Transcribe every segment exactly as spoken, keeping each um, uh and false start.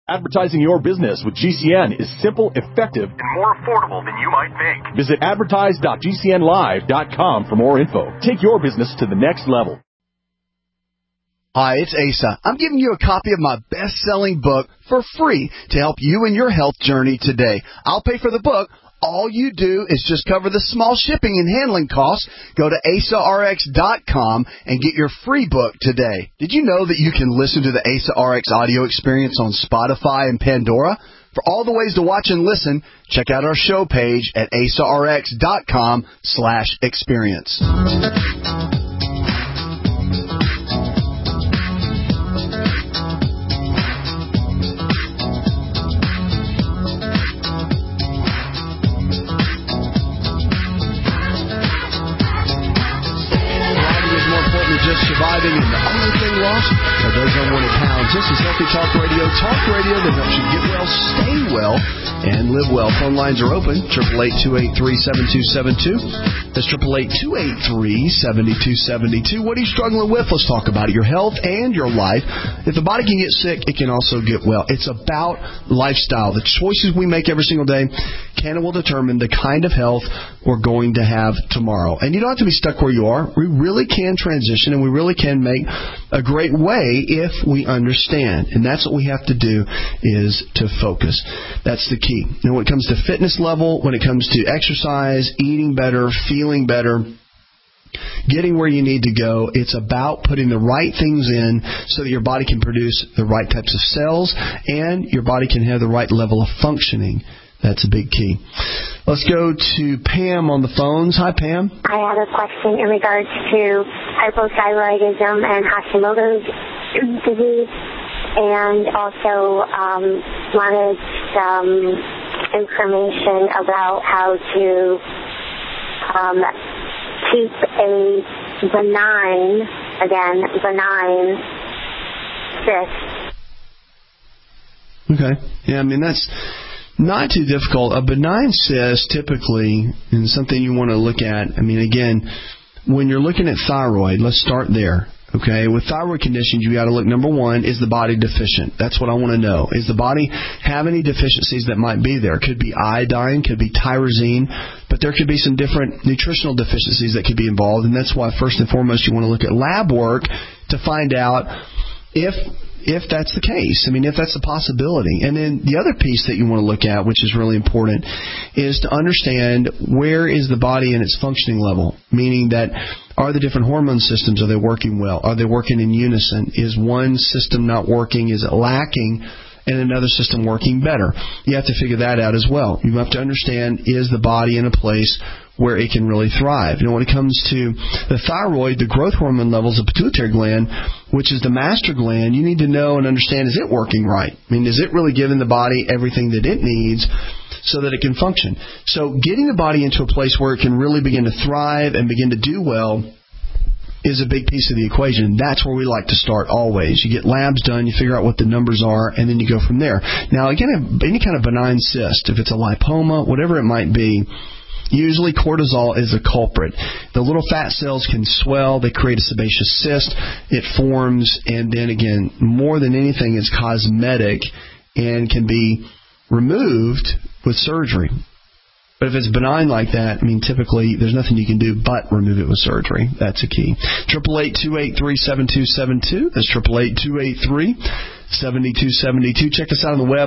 Advertising your business with G C N is simple, effective, and more affordable than you might think. Visit advertise dot g c n live dot com for more info. Take your business to the next level. Hi, it's Asa. I'm giving you a copy of my best-selling book for free to help you in your health journey today. I'll pay for the book. All you do is just cover the small shipping and handling costs. Go to asa r x dot com and get your free book today. Did you know that you can listen to the Asa R X audio experience on Spotify and Pandora? For all the ways to watch and listen, check out our show page at asa r x dot com slash experience. Surviving and the only thing lost are those unwanted pounds. This is Healthy Talk Radio, talk radio that helps you get well, stay well, and live well. Phone lines are open, eight eight eight, two eight three, seven two seven two. That's eight eight eight, two eight three, seven two seven two. What are you struggling with? Let's talk about it. Your health and your life. If the body can get sick, it can also get well. It's about lifestyle. The choices we make every single day can and will determine the kind of health we're going to have tomorrow. And you don't have to be stuck where you are. We really can transition, and we really can make a great way if we understand. And that's what we have to do, is to focus. That's the key. Now, when it comes to fitness level, when it comes to exercise, eating better, feeling better, getting where you need to go, it's about putting the right things in so that your body can produce the right types of cells and your body can have the right level of functioning. That's a big key. Let's go to Pam on the phones. Hi, Pam. I have a question in regards to hypothyroidism and Hashimoto's disease, and also um, wanted some information about how to um, keep a benign, again, benign cyst. Okay. Yeah, I mean, that's not too difficult. A benign cyst, typically, and something you want to look at, I mean, again, when you're looking at thyroid, let's start there. Okay, with thyroid conditions, you got to look, number one, is the body deficient? That's what I want to know. Is the body have any deficiencies that might be there? Could be iodine, could be tyrosine, but there could be some different nutritional deficiencies that could be involved, and that's why, first and foremost, you want to look at lab work to find out if if that's the case. I mean, if that's a possibility. And then the other piece that you want to look at, which is really important, is to understand where is the body in its functioning level, meaning that are the different hormone systems, are they working well? Are they working in unison? Is one system not working? Is it lacking? And another system working better? You have to figure that out as well. You have to understand, is the body in a place where it can really thrive? You know, when it comes to the thyroid, the growth hormone levels of the pituitary gland, which is the master gland, you need to know and understand, is it working right? I mean, is it really giving the body everything that it needs so that it can function? So getting the body into a place where it can really begin to thrive and begin to do well is a big piece of the equation. That's where we like to start always. You get labs done, you figure out what the numbers are, and then you go from there. Now, again, any kind of benign cyst, if it's a lipoma, whatever it might be, usually cortisol is a culprit. The little fat cells can swell. They create a sebaceous cyst. It forms, and then again, more than anything, it's cosmetic and can be removed with surgery. But if it's benign like that, I mean, typically there's nothing you can do but remove it with surgery. That's a key. eight eight eight, two eight three, seven two seven two. That's eight eight eight, two eight three, seven two seven two. Check us out on the web.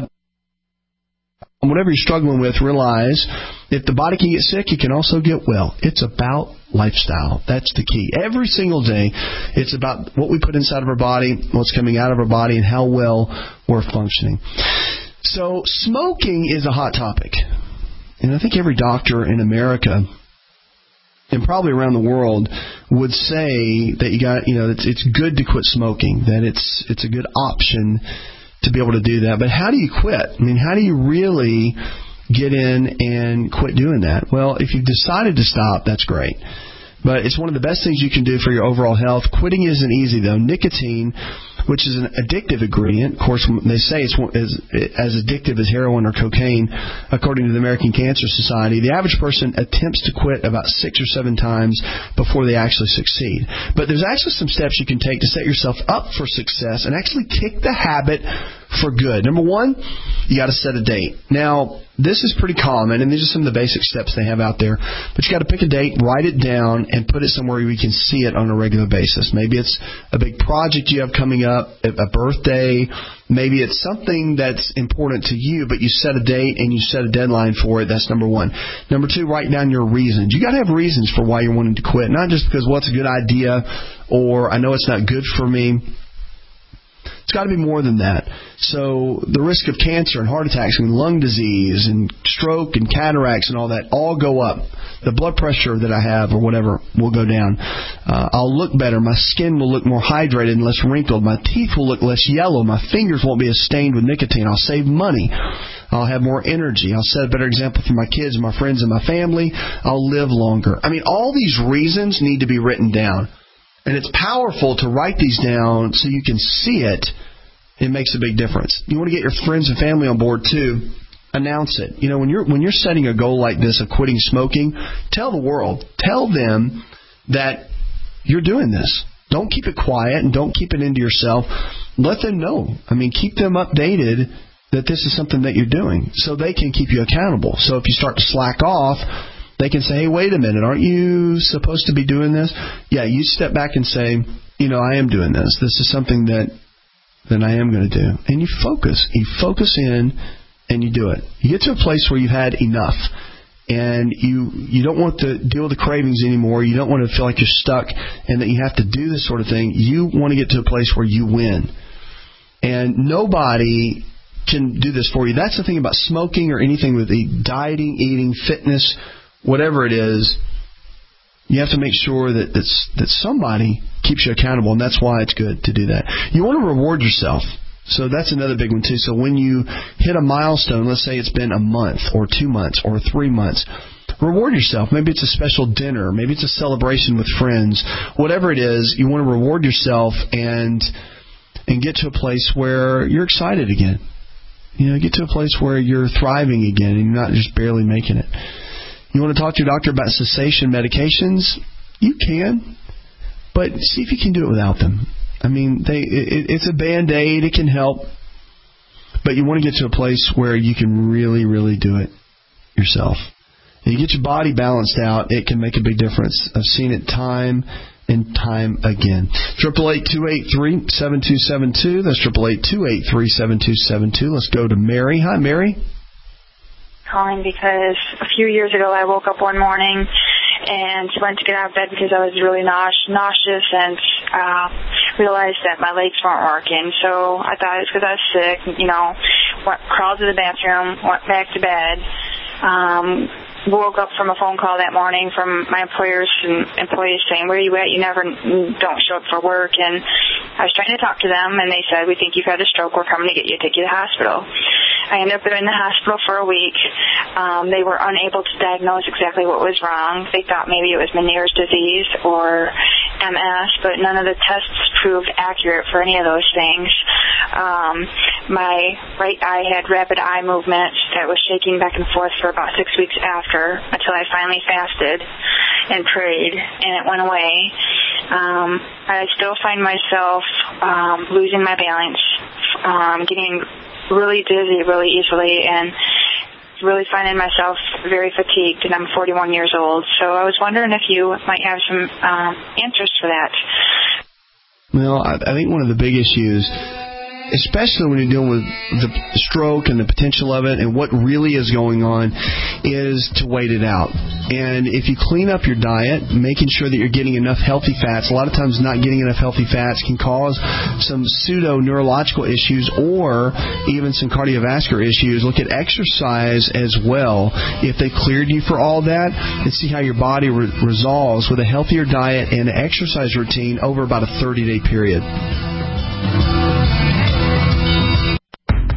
And whatever you're struggling with, realize if the body can get sick, it can also get well. It's about lifestyle. That's the key. Every single day, it's about what we put inside of our body, what's coming out of our body, and how well we're functioning. So smoking is a hot topic. And I think every doctor in America and probably around the world would say that you got, you know, it's, it's good to quit smoking, that it's it's a good option to be able to do that. But how do you quit? I mean, how do you really get in and quit doing that? Well, if you've decided to stop, that's great. But it's one of the best things you can do for your overall health. Quitting isn't easy, though. Nicotine, which is an addictive ingredient, of course, they say it's as addictive as heroin or cocaine, according to the American Cancer Society. The average person attempts to quit about six or seven times before they actually succeed. But there's actually some steps you can take to set yourself up for success and actually kick the habit for good. Number one, you got to set a date. Now, this is pretty common, and these are some of the basic steps they have out there. But you got to pick a date, write it down, and put it somewhere where you can see it on a regular basis. Maybe it's a big project you have coming up, a birthday. Maybe it's something that's important to you, but you set a date and you set a deadline for it. That's number one. Number two, write down your reasons. You got to have reasons for why you're wanting to quit, not just because, well, it's a good idea or I know it's not good for me. It's got to be more than that. So the risk of cancer and heart attacks and lung disease and stroke and cataracts and all that all go up. The blood pressure that I have or whatever will go down. Uh, I'll look better. My skin will look more hydrated and less wrinkled. My teeth will look less yellow. My fingers won't be as stained with nicotine. I'll save money. I'll have more energy. I'll set a better example for my kids and my friends and my family. I'll live longer. I mean, all these reasons need to be written down. And it's powerful to write these down so you can see it. It makes a big difference. You want to get your friends and family on board too. Announce it. You know, when you're when you're setting a goal like this of quitting smoking, tell the world. Tell them that you're doing this. Don't keep it quiet and don't keep it into yourself. Let them know. I mean, keep them updated that this is something that you're doing so they can keep you accountable. So if you start to slack off, they can say, hey, wait a minute, aren't you supposed to be doing this? Yeah, you step back and say, you know, I am doing this. This is something that, that I am going to do. And you focus. You focus in and you do it. You get to a place where you've had enough. And you you don't want to deal with the cravings anymore. You don't want to feel like you're stuck and that you have to do this sort of thing. You want to get to a place where you win. And nobody can do this for you. That's the thing about smoking or anything with the dieting, eating, fitness, whatever it is, you have to make sure that that's, that somebody keeps you accountable, and that's why it's good to do that. You want to reward yourself. So that's another big one, too. So when you hit a milestone, let's say it's been a month or two months or three months, reward yourself. Maybe it's a special dinner. Maybe it's a celebration with friends. Whatever it is, you want to reward yourself and and get to a place where you're excited again. You know, get to a place where you're thriving again and you're not just barely making it. You want to talk to your doctor about cessation medications? You can, but see if you can do it without them. I mean, they it, it's a Band-Aid. It can help, but you want to get to a place where you can really, really do it yourself. And you get your body balanced out, it can make a big difference. I've seen it time and time again. Triple eight two eight three seven two seven two. That's triple eight two eight three seven two seven two. Let's go to Mary. Hi, Mary. Calling because a few years ago I woke up one morning and went to get out of bed because I was really naus- nauseous and uh, realized that my legs weren't working. So I thought it was because I was sick. You know, went, crawled to the bathroom, went back to bed. Um, woke up from a phone call that morning from my employers and employees saying, where are you at? You never don't show up for work. And I was trying to talk to them, and they said, we think you've had a stroke. We're coming to get you, take you to the hospital. I ended up in the hospital for a week. Um, they were unable to diagnose exactly what was wrong. They thought maybe it was Meniere's disease or M S, but none of the tests proved accurate for any of those things. Um, my right eye had rapid eye movement that was shaking back and forth for about six weeks after, until I finally fasted and prayed, and it went away. Um, I still find myself um, losing my balance, um, getting really dizzy really easily, and really finding myself very fatigued, and I'm forty-one years old. So I was wondering if you might have some um, answers for that. Well, I, I think one of the big issues, especially when you're dealing with the stroke and the potential of it and what really is going on, is to wait it out. And if you clean up your diet, making sure that you're getting enough healthy fats, a lot of times not getting enough healthy fats can cause some pseudo-neurological issues or even some cardiovascular issues. Look at exercise as well. If they cleared you for all that, and see how your body re- resolves with a healthier diet and an exercise routine over about a thirty-day period.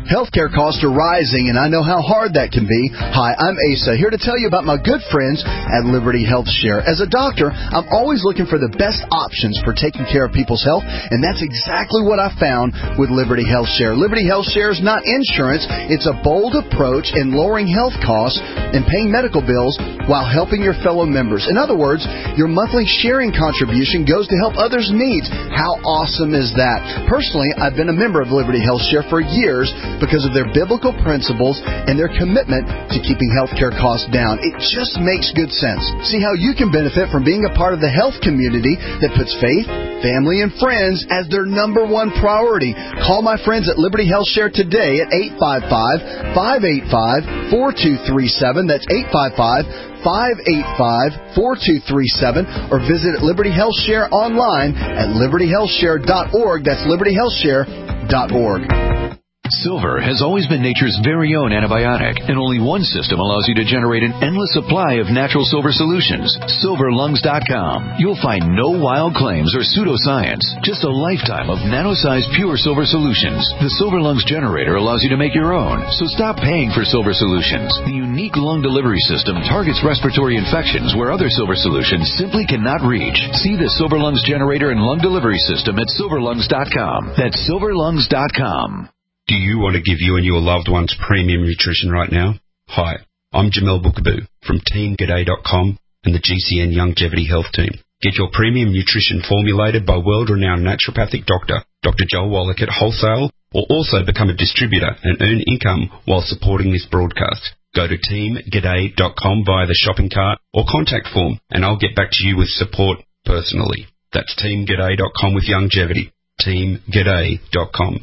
Healthcare costs are rising, and I know how hard that can be. Hi, I'm Asa, here to tell you about my good friends at Liberty Health Share. As a doctor, I'm always looking for the best options for taking care of people's health, and that's exactly what I found with Liberty Health Share. Liberty Health Share is not insurance. It's a bold approach in lowering health costs and paying medical bills while helping your fellow members. In other words, your monthly sharing contribution goes to help others' needs. How awesome is that? Personally, I've been a member of Liberty Health Share for years because of their biblical principles and their commitment to keeping healthcare costs down. It just makes good sense. See how you can benefit from being a part of the health community that puts faith, family, and friends as their number one priority. Call my friends at Liberty Health Share today at eight five five, five eight five, four two three seven. That's eight five five, five eight five, four two three seven, or visit Liberty Health Share online at liberty health share dot org. That's liberty health share dot org. Silver has always been nature's very own antibiotic, and only one system allows you to generate an endless supply of natural silver solutions. silver lungs dot com. You'll find no wild claims or pseudoscience, just a lifetime of nano-sized pure silver solutions. The Silver Lungs generator allows you to make your own, so stop paying for silver solutions. The unique lung delivery system targets respiratory infections where other silver solutions simply cannot reach. See the Silver Lungs generator and lung delivery system at silver lungs dot com. That's silver lungs dot com. Do you want to give you and your loved ones premium nutrition right now? Hi, I'm Jamel Bookaboo from team g'day dot com and the G C N Longevity Health Team. Get your premium nutrition formulated by world-renowned naturopathic doctor, Doctor Joel Wallach at wholesale, or also become a distributor and earn income while supporting this broadcast. Go to team g'day dot com via the shopping cart or contact form, and I'll get back to you with support personally. That's team g'day dot com with longevity. team g'day dot com.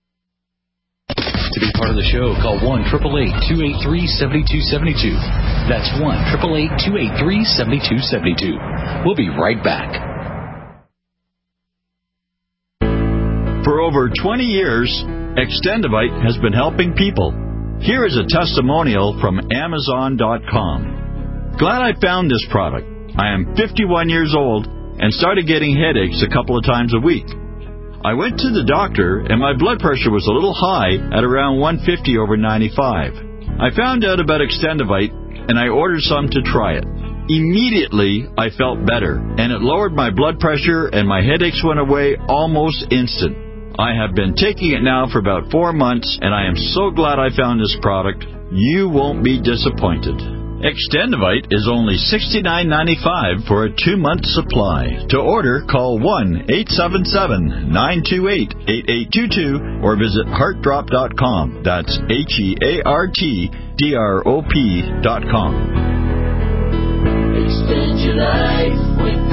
To be part of the show, call one eight eight eight, two eight three, seven two seven two. That's one eight eight eight, two eight three, seven two seven two. We'll be right back. For over twenty years, Extendivite has been helping people. Here is a testimonial from Amazon dot com. Glad I found this product. I am fifty-one years old and started getting headaches a couple of times a week. I went to the doctor, and my blood pressure was a little high at around one fifty over ninety-five. I found out about Extendivite, and I ordered some to try it. Immediately, I felt better, and it lowered my blood pressure, and my headaches went away almost instant. I have been taking it now for about four months, and I am so glad I found this product. You won't be disappointed. Extendivite is only sixty-nine ninety-five for a two-month supply. To order, call one eight seven seven, nine two eight, eight eight two two or visit heart drop dot com. That's H E A R T D R O P dot com. Extend your life with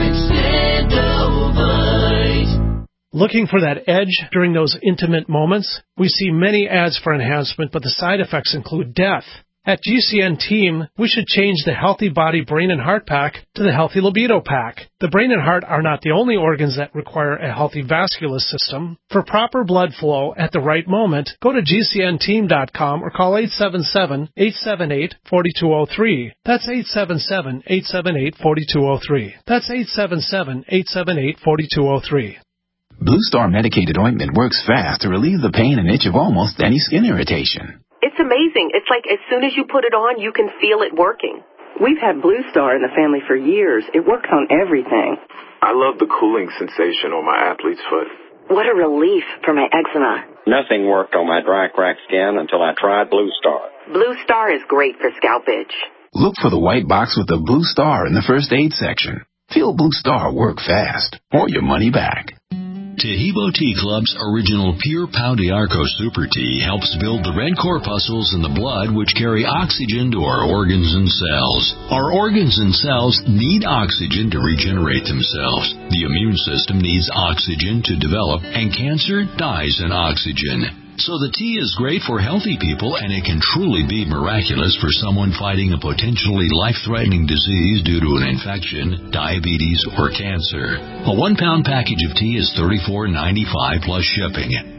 Extendivite. Looking for that edge during those intimate moments? We see many ads for enhancement, but the side effects include death. At G C N Team, we should change the Healthy Body, Brain, and Heart Pack to the Healthy Libido Pack. The brain and heart are not the only organs that require a healthy vascular system. For proper blood flow at the right moment, go to G C N team dot com or call eight seven seven, eight seven eight, four two zero three. That's eight seven seven, eight seven eight, four two zero three. That's eight seven seven, eight seven eight, four two zero three. Blue Star medicated ointment works fast to relieve the pain and itch of almost any skin irritation. It's amazing. It's like as soon as you put it on, you can feel it working. We've had Blue Star in the family for years. It works on everything. I love the cooling sensation on my athlete's foot. What a relief for my eczema. Nothing worked on my dry, cracked skin until I tried Blue Star. Blue Star is great for scalp itch. Look for the white box with the Blue Star in the first aid section. Feel Blue Star work fast, or your money back. Tahibo Tea Club's original Pure Pau d'Arco Super Tea helps build the red corpuscles in the blood which carry oxygen to our organs and cells. Our organs and cells need oxygen to regenerate themselves. The immune system needs oxygen to develop, and cancer dies in oxygen. So the tea is great for healthy people, and it can truly be miraculous for someone fighting a potentially life-threatening disease due to an infection, diabetes, or cancer. A one-pound package of tea is thirty-four ninety-five plus shipping.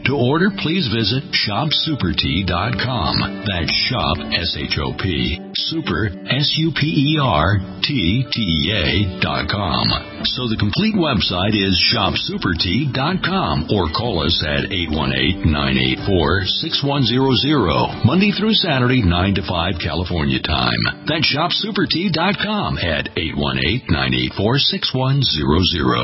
To order, please visit shop super tea dot com. That's shop, S H O P, super, S U P E R, T T E A dot com. So the complete website is shop super tea dot com or call us at eight one eight, nine eight four, six one zero zero, Monday through Saturday, nine to five California time. That's shop super tea dot com at eight one eight, nine eight four, six one zero zero.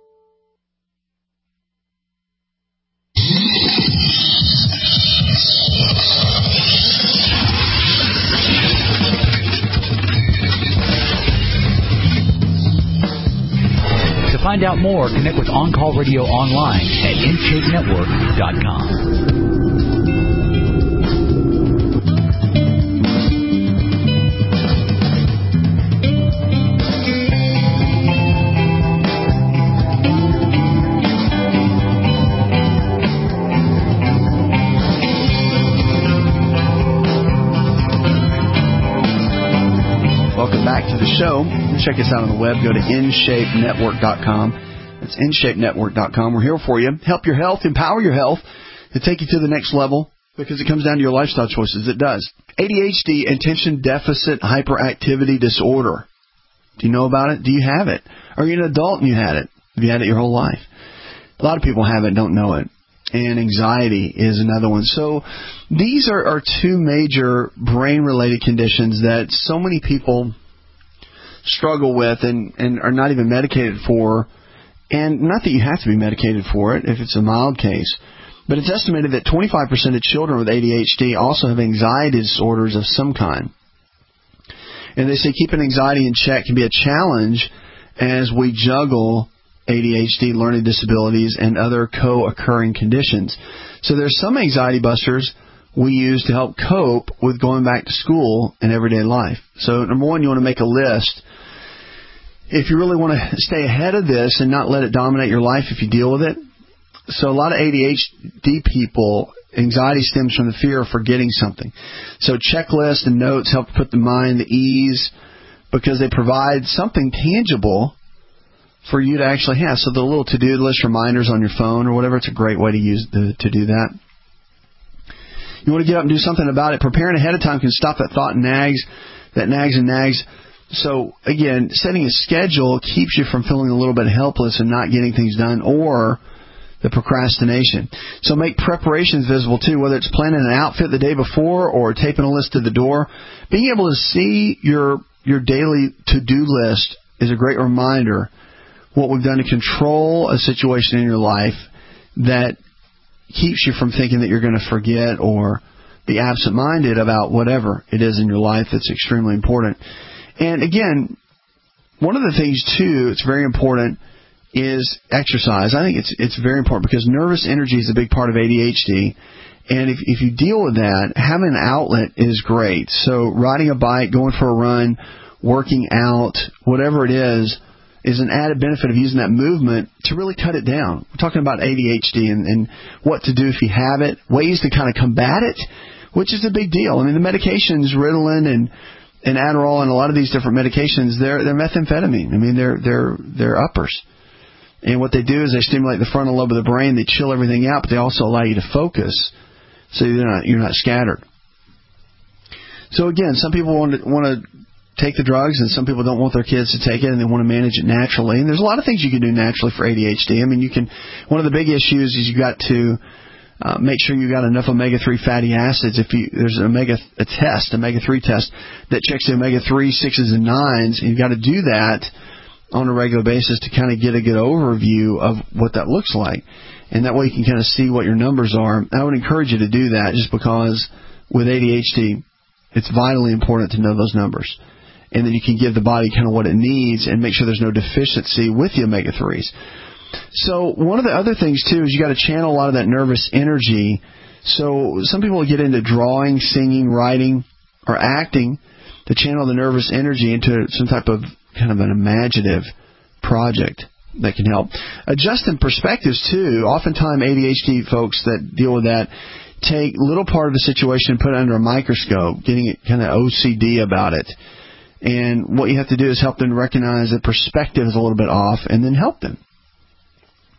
To find out more, connect with On Call Radio online at in shape network dot com. Back to the show. Check us out on the web. Go to in shape network dot com. That's in shape network dot com. We're here for you. Help your health, empower your health, to take you to the next level, because it comes down to your lifestyle choices. It does. A D H D, attention deficit hyperactivity disorder. Do you know about it? Do you have it? Are you an adult and you had it? Have you had it your whole life? A lot of people have it, don't know it. And anxiety is another one. So these are, are two major brain-related conditions that so many people struggle with and, and are not even medicated for. And not that you have to be medicated for it if it's a mild case, but it's estimated that twenty-five percent of children with A D H D also have anxiety disorders of some kind. And they say keeping anxiety in check can be a challenge as we juggle A D H D, learning disabilities, and other co-occurring conditions. So there's some anxiety busters we use to help cope with going back to school and everyday life. So number one, you want to make a list. If you really want to stay ahead of this and not let it dominate your life if you deal with it. So a lot of A D H D people, anxiety stems from the fear of forgetting something. So checklists and notes help put the mind at ease because they provide something tangible for you to actually have. So the little to-do list reminders on your phone or whatever, it's a great way to use the, to do that. You want to get up and do something about it. Preparing ahead of time can stop that thought and nags, that nags and nags. So, again, setting a schedule keeps you from feeling a little bit helpless and not getting things done, or the procrastination. So make preparations visible, too, whether it's planning an outfit the day before or taping a list to the door. Being able to see your your daily to-do list is a great reminder what we've done to control a situation in your life that keeps you from thinking that you're going to forget or be absent-minded about whatever it is in your life that's extremely important. And again, one of the things, too, it's very important is exercise. I think it's it's very important because nervous energy is a big part of A D H D. And if, if you deal with that, having an outlet is great. So riding a bike, going for a run, working out, whatever it is, is an added benefit of using that movement to really cut it down. We're talking about A D H D and, and what to do if you have it, ways to kind of combat it, which is a big deal. I mean, the medications, Ritalin and and Adderall and a lot of these different medications, they're they're methamphetamine. I mean, they're they're they're uppers. And what they do is they stimulate the frontal lobe of the brain, they chill everything out, but they also allow you to focus so you're not you're not scattered. So again, some people want to want to take the drugs, and some people don't want their kids to take it, and they want to manage it naturally. And there's a lot of things you can do naturally for A D H D. I mean, you can. One of the big issues is you got to uh, make sure you got enough omega three fatty acids. If you there's an omega a test, omega three test that checks the omega three, sixes, and nines, and you've got to do that on a regular basis to kind of get a good overview of what that looks like, and that way you can kind of see what your numbers are. I would encourage you to do that, just because with A D H D, it's vitally important to know those numbers. And then you can give the body kind of what it needs and make sure there's no deficiency with the omega threes. So one of the other things, too, is you got to channel a lot of that nervous energy. So some people get into drawing, singing, writing, or acting to channel the nervous energy into some type of kind of an imaginative project that can help. Adjusting perspectives, too. Oftentimes A D H D folks that deal with that take little part of the situation and put it under a microscope, getting it kind of O C D about it. And what you have to do is help them recognize the perspective is a little bit off and then help them.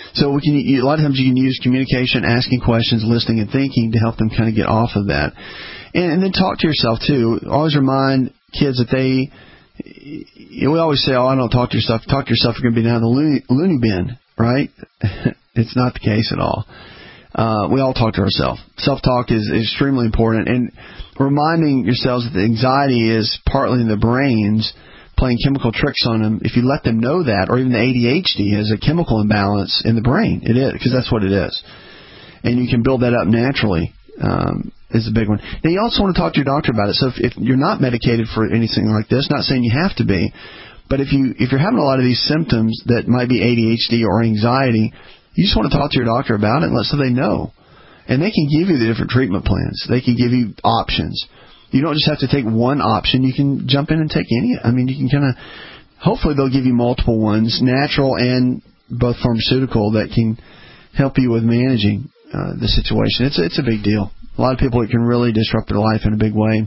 So we can, a lot of times you can use communication, asking questions, listening, and thinking to help them kind of get off of that. And, and then talk to yourself, too. Always remind kids that they, you know, we always say, oh, I don't talk to yourself. Talk to yourself, you're going to be down in the loony, loony bin, right? It's not the case at all. Uh, we all talk to ourselves. Self-talk is, is extremely important. And reminding yourselves that the anxiety is partly in the brains playing chemical tricks on them. If you let them know that, or even the A D H D is a chemical imbalance in the brain. It is, because that's what it is. And you can build that up naturally, um, is a big one. Now, you also want to talk to your doctor about it. So if, if you're not medicated for anything like this, not saying you have to be, but if, you, if you're having a lot of these symptoms that might be A D H D or anxiety, you just want to talk to your doctor about it and let so they know. And they can give you the different treatment plans. They can give you options. You don't just have to take one option. You can jump in and take any. I mean, you can kind of, hopefully they'll give you multiple ones, natural and both pharmaceutical, that can help you with managing uh, the situation. It's a, it's a big deal. A lot of people, it can really disrupt their life in a big way.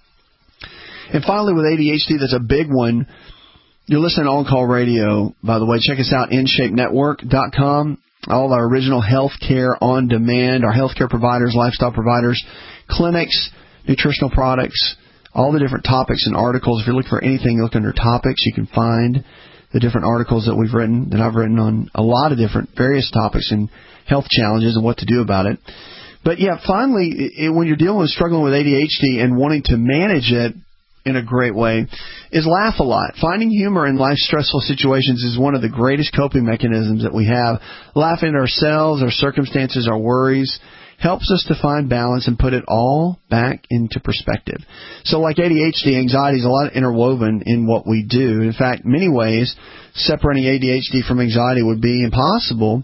And finally, with A D H D, that's a big one. You're listening to On Call Radio, by the way. Check us out, in shape network dot com. All of our original health care on demand, our health care providers, lifestyle providers, clinics, nutritional products, all the different topics and articles. If you're looking for anything, look under topics. You can find the different articles that we've written, that I've written on a lot of different various topics and health challenges and what to do about it. But, yeah, finally, it, when you're dealing with struggling with A D H D and wanting to manage it in a great way, is laugh a lot. Finding humor in life's stressful situations is one of the greatest coping mechanisms that we have. Laughing at ourselves, our circumstances, our worries, helps us to find balance and put it all back into perspective. So like A D H D, anxiety is a lot interwoven in what we do. In fact, in many ways, separating A D H D from anxiety would be impossible.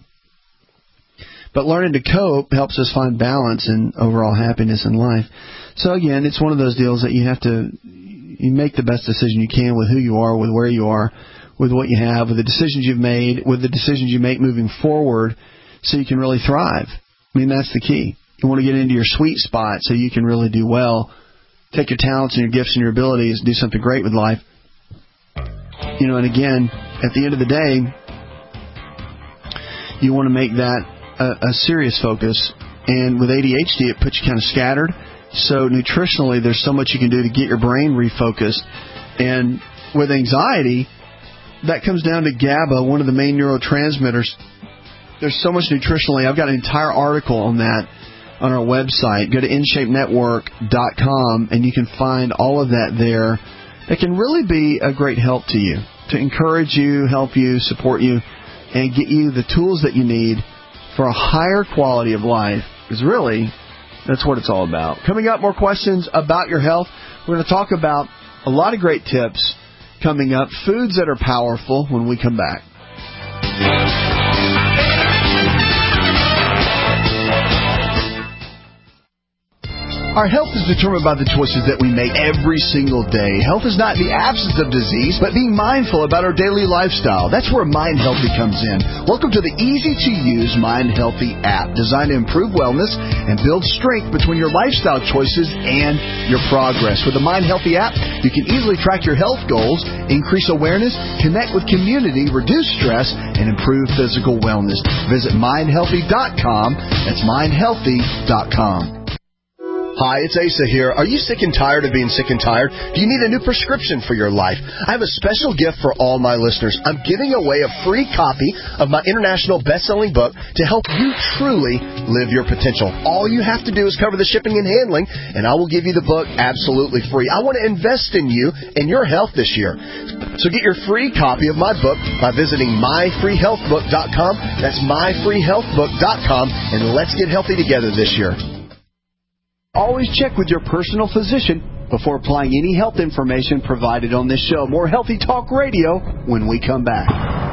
But learning to cope helps us find balance and overall happiness in life. So again, it's one of those deals that you have to you make the best decision you can with who you are, with where you are, with what you have, with the decisions you've made, with the decisions you make moving forward, so you can really thrive. I mean, that's the key. You want to get into your sweet spot so you can really do well. Take your talents and your gifts and your abilities and do something great with life. You know, and again, at the end of the day, you want to make that a, a serious focus. And with A D H D, it puts you kind of scattered. So nutritionally, there's so much you can do to get your brain refocused. And with anxiety, that comes down to GABA, one of the main neurotransmitters. There's so much nutritionally. I've got an entire article on that on our website. Go to in shape network dot com, and you can find all of that there. That can really be a great help to you, to encourage you, help you, support you, and get you the tools that you need for a higher quality of life. Because really, that's what it's all about. Coming up, more questions about your health. We're going to talk about a lot of great tips coming up, foods that are powerful, when we come back. Our health is determined by the choices that we make every single day. Health is not the absence of disease, but being mindful about our daily lifestyle. That's where Mind Healthy comes in. Welcome to the easy-to-use Mind Healthy app, designed to improve wellness and build strength between your lifestyle choices and your progress. With the Mind Healthy app, you can easily track your health goals, increase awareness, connect with community, reduce stress, and improve physical wellness. Visit mind healthy dot com. That's mind healthy dot com. Hi, it's Asa here. Are you sick and tired of being sick and tired? Do you need a new prescription for your life? I have a special gift for all my listeners. I'm giving away a free copy of my international best-selling book to help you truly live your potential. All you have to do is cover the shipping and handling, and I will give you the book absolutely free. I want to invest in you and your health this year. So get your free copy of my book by visiting my free health book dot com. That's my free health book dot com, and let's get healthy together this year. Always check with your personal physician before applying any health information provided on this show. More Healthy Talk Radio when we come back.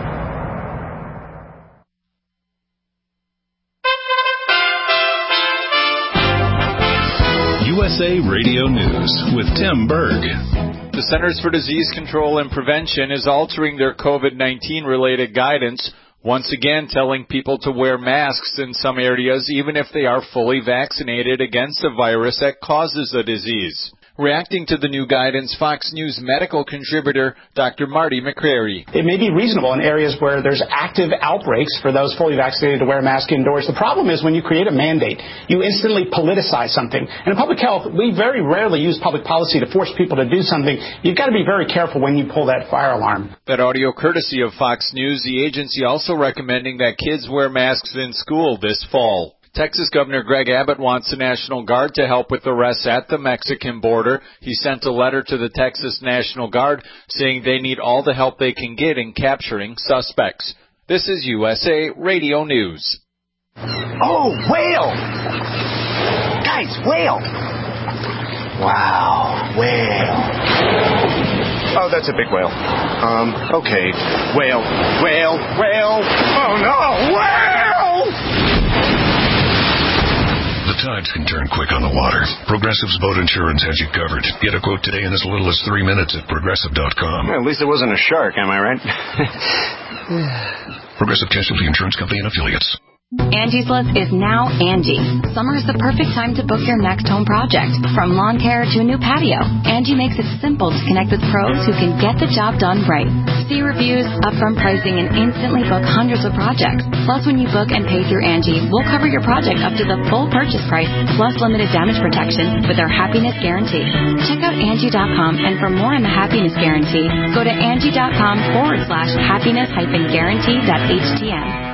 U S A Radio News with Tim Berg. The Centers for Disease Control and Prevention is altering their COVID nineteen related guidance, once again telling people to wear masks in some areas even if they are fully vaccinated against the virus that causes the disease. Reacting to the new guidance, Fox News medical contributor Doctor Marty McCrary. It may be reasonable in areas where there's active outbreaks for those fully vaccinated to wear a mask indoors. The problem is when you create a mandate, you instantly politicize something. And in public health, we very rarely use public policy to force people to do something. You've got to be very careful when you pull that fire alarm. That audio courtesy of Fox News, the agency also recommending that kids wear masks in school this fall. Texas Governor Greg Abbott wants the National Guard to help with arrests at the Mexican border. He sent a letter to the Texas National Guard saying they need all the help they can get in capturing suspects. This is U S A Radio News. Oh, whale! Guys, whale! Wow, whale. Oh, that's a big whale. Um, okay. Whale, whale, whale. Oh, no, whale! The tides can turn quick on the water. Progressive's boat insurance has you covered. Get a quote today in as little as three minutes at Progressive dot com. Well, at least it wasn't a shark, am I right? Progressive Casualty Insurance Company and Affiliates. Angie's List is now Angie. Summer is the perfect time to book your next home project. From lawn care to a new patio, Angie makes it simple to connect with pros who can get the job done right. See reviews, upfront pricing, and instantly book hundreds of projects. Plus, when you book and pay through Angie, we'll cover your project up to the full purchase price, plus limited damage protection with our Happiness Guarantee. Check out Angie dot com, and for more on the Happiness Guarantee, go to Angie dot com forward slash happiness hyphen guarantee dot H T M.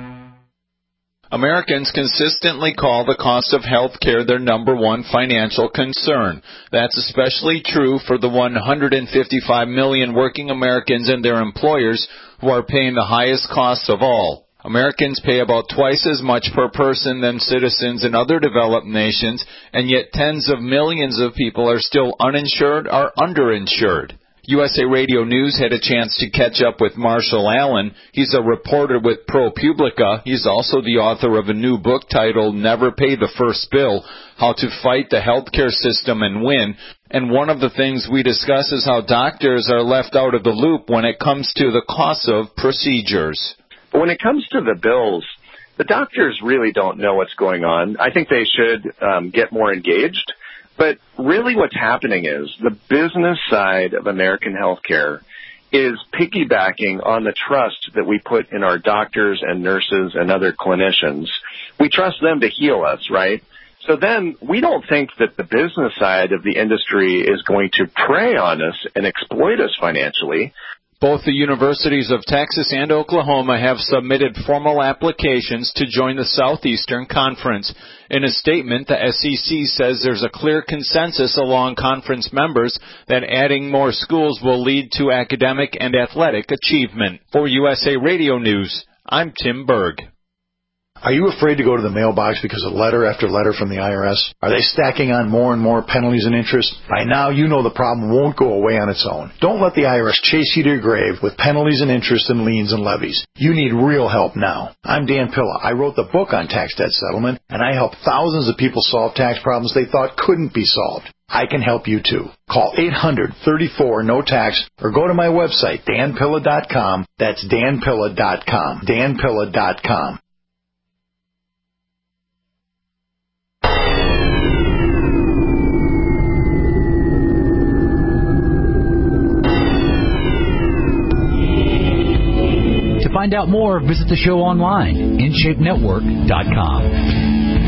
Americans consistently call the cost of health care their number one financial concern. That's especially true for the one hundred fifty-five million working Americans and their employers who are paying the highest costs of all. Americans pay about twice as much per person than citizens in other developed nations, and yet tens of millions of people are still uninsured or underinsured. U S A Radio News had a chance to catch up with Marshall Allen. He's a reporter with ProPublica. He's also the author of a new book titled Never Pay the First Bill, How to Fight the Healthcare System and Win. And one of the things we discuss is how doctors are left out of the loop when it comes to the cost of procedures. When it comes to the bills, the doctors really don't know what's going on. I think they should um, get more engaged. But really what's happening is the business side of American healthcare is piggybacking on the trust that we put in our doctors and nurses and other clinicians. We trust them to heal us, right? So then we don't think that the business side of the industry is going to prey on us and exploit us financially. Both the universities of Texas and Oklahoma have submitted formal applications to join the Southeastern Conference. In a statement, the S E C says there's a clear consensus among conference members that adding more schools will lead to academic and athletic achievement. For U S A Radio News, I'm Tim Berg. Are you afraid to go to the mailbox because of letter after letter from the I R S? Are they stacking on more and more penalties and interest? By now, you know the problem won't go away on its own. Don't let the I R S chase you to your grave with penalties and interest and liens and levies. You need real help now. I'm Dan Pilla. I wrote the book on tax debt settlement, and I help thousands of people solve tax problems they thought couldn't be solved. I can help you too. Call eight hundred, thirty-four, no tax or go to my website, dan pilla dot com. That's dan pilla dot com. dan pilla dot com. To find out more, visit the show online, in shape network dot com.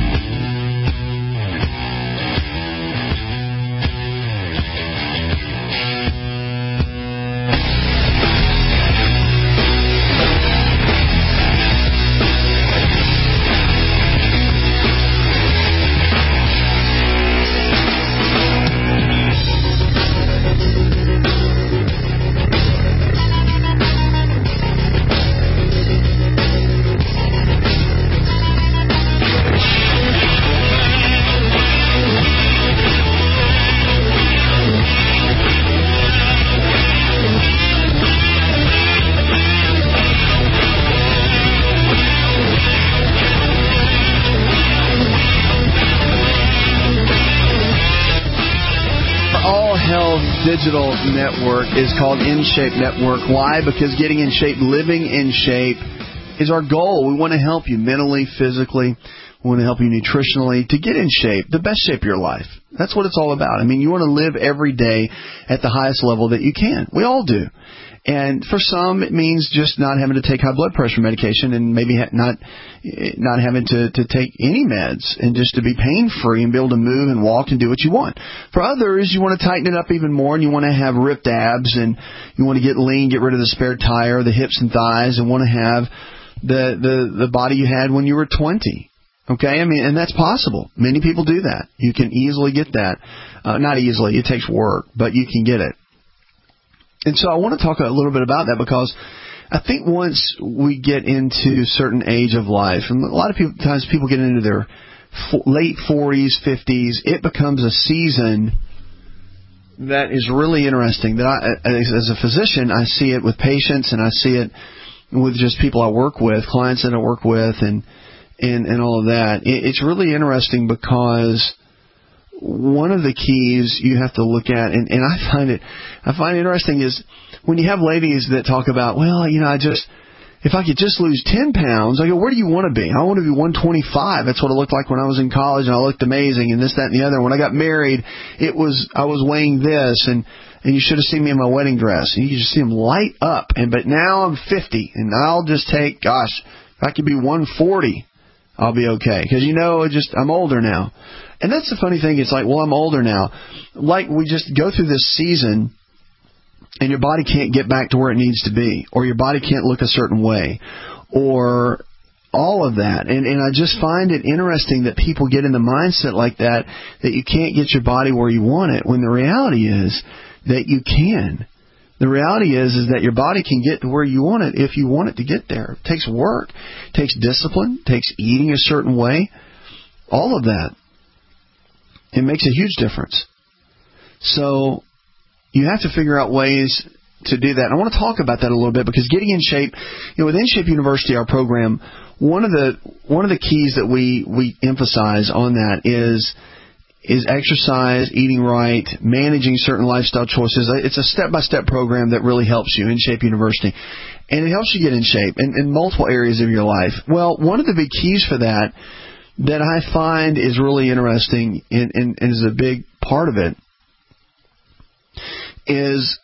Digital network is called In Shape Network. Why? Because getting in shape, living in shape is our goal. We want to help you mentally, physically. We want to help you nutritionally to get in shape, the best shape of your life. That's what it's all about. I mean, you want to live every day at the highest level that you can. We all do. And for some, it means just not having to take high blood pressure medication and maybe not not having to, to take any meds and just to be pain-free and be able to move and walk and do what you want. For others, you want to tighten it up even more and you want to have ripped abs and you want to get lean, get rid of the spare tire, the hips and thighs, and want to have the, the, the body you had when you were twenty. Okay? I mean, and that's possible. Many people do that. You can easily get that. Uh, not easily. It takes work, but you can get it. And so I want to talk a little bit about that because I think once we get into a certain age of life, and a lot of people, times people get into their late forties, fifties, it becomes a season that is really interesting. That I, as a physician, I see it with patients and I see it with just people I work with, clients that I work with, and and, and all of that. It, it's really interesting because one of the keys you have to look at, and, and I find it, I find it interesting, is when you have ladies that talk about, well, you know, I just, if I could just lose ten pounds, I go, where do you want to be? I want to be one twenty-five. That's what it looked like when I was in college, and I looked amazing, and this, that, and the other. When I got married, it was, I was weighing this, and, and you should have seen me in my wedding dress. And you just see them light up. And but now I'm fifty, and I'll just take, gosh, if I could be one forty, I'll be okay. Because, you know, it just, I'm older now. And that's the funny thing. It's like, well, I'm older now. Like, we just go through this season, and your body can't get back to where it needs to be, or your body can't look a certain way, or all of that. And, and I just find it interesting that people get in the mindset like that, that you can't get your body where you want it, when the reality is that you can. The reality is, is that your body can get to where you want it if you want it to get there. It takes work, it takes discipline, it takes eating a certain way, all of that. It makes a huge difference. So you have to figure out ways to do that. And I want to talk about that a little bit because getting in shape, you know, with InShape University, our program, one of the one of the keys that we, we emphasize on that is is exercise, eating right, managing certain lifestyle choices. It's a step-by-step program that really helps you, InShape University. And it helps you get in shape in, in multiple areas of your life. Well, one of the big keys for that that I find is really interesting and, and, and is a big part of it is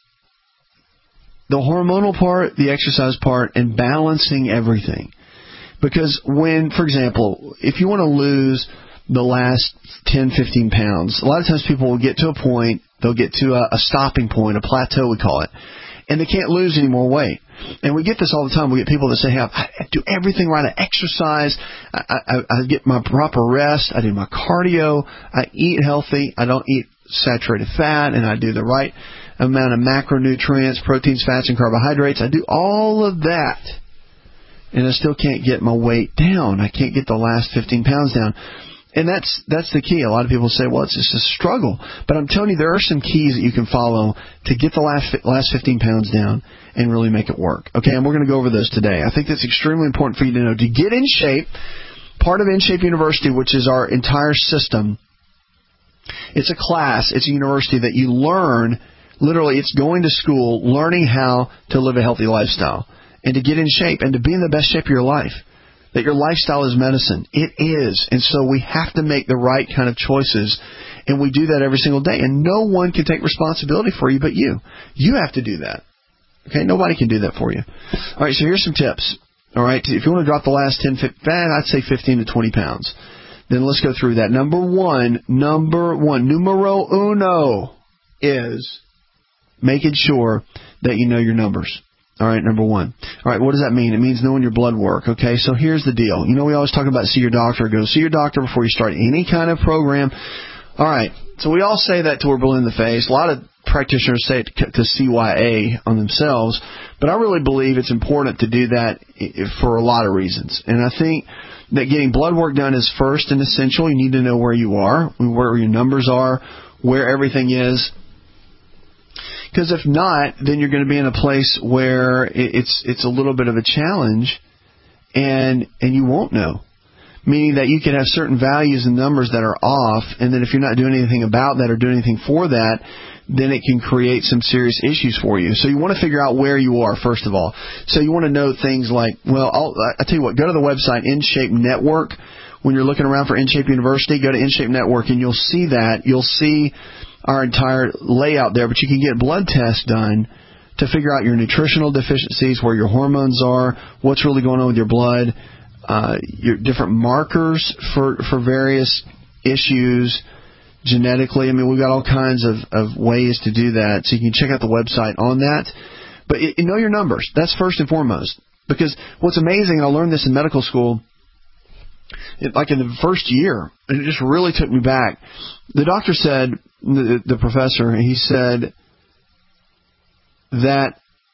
the hormonal part, the exercise part, and balancing everything. Because when, for example, if you want to lose the last ten, fifteen pounds, a lot of times people will get to a point, they'll get to a, a stopping point, a plateau we call it, and they can't lose any more weight. And we get this all the time. We get people that say, hey, I do everything right. I exercise. I, I, I get my proper rest. I do my cardio. I eat healthy. I don't eat saturated fat. And I do the right amount of macronutrients, proteins, fats, and carbohydrates. I do all of that. And I still can't get my weight down. I can't get the last fifteen pounds down. And that's that's the key. A lot of people say, well, it's just a struggle. But I'm telling you, there are some keys that you can follow to get the last last fifteen pounds down and really make it work. Okay, and we're going to go over those today. I think that's extremely important for you to know. To get in shape, part of InShape University, which is our entire system, it's a class, it's a university that you learn, literally it's going to school, learning how to live a healthy lifestyle and to get in shape and to be in the best shape of your life. That your lifestyle is medicine. It is. And so we have to make the right kind of choices. And we do that every single day. And no one can take responsibility for you but you. You have to do that. Okay? Nobody can do that for you. All right, so here's some tips. All right? If you want to drop the last ten, fifteen, I'd say fifteen to twenty pounds. Then let's go through that. Number one, number one, numero uno is making sure that you know your numbers. All right, number one. All right, what does that mean? It means knowing your blood work, okay? So here's the deal. You know, we always talk about see your doctor. Go see your doctor before you start any kind of program. All right, so we all say that till we're blue in the face. A lot of practitioners say it to C Y A on themselves, but I really believe it's important to do that for a lot of reasons. And I think that getting blood work done is first and essential. You need to know where you are, where your numbers are, where everything is. Because if not, then you're going to be in a place where it's it's a little bit of a challenge, and and you won't know. Meaning that you could have certain values and numbers that are off, and then if you're not doing anything about that or doing anything for that, then it can create some serious issues for you. So you want to figure out where you are, first of all. So you want to know things like, well, I'll, I'll tell you what, go to the website InShape Network, when you're looking around for InShape University, go to InShape Network, and you'll see that. You'll see our entire layout there, but you can get blood tests done to figure out your nutritional deficiencies, where your hormones are, what's really going on with your blood, uh, your different markers for, for various issues genetically. I mean, we've got all kinds of, of ways to do that, so you can check out the website on that. But you know your numbers. That's first and foremost. Because what's amazing, and I learned this in medical school, it, like in the first year, and it just really took me back. The doctor said, the, the professor, he said that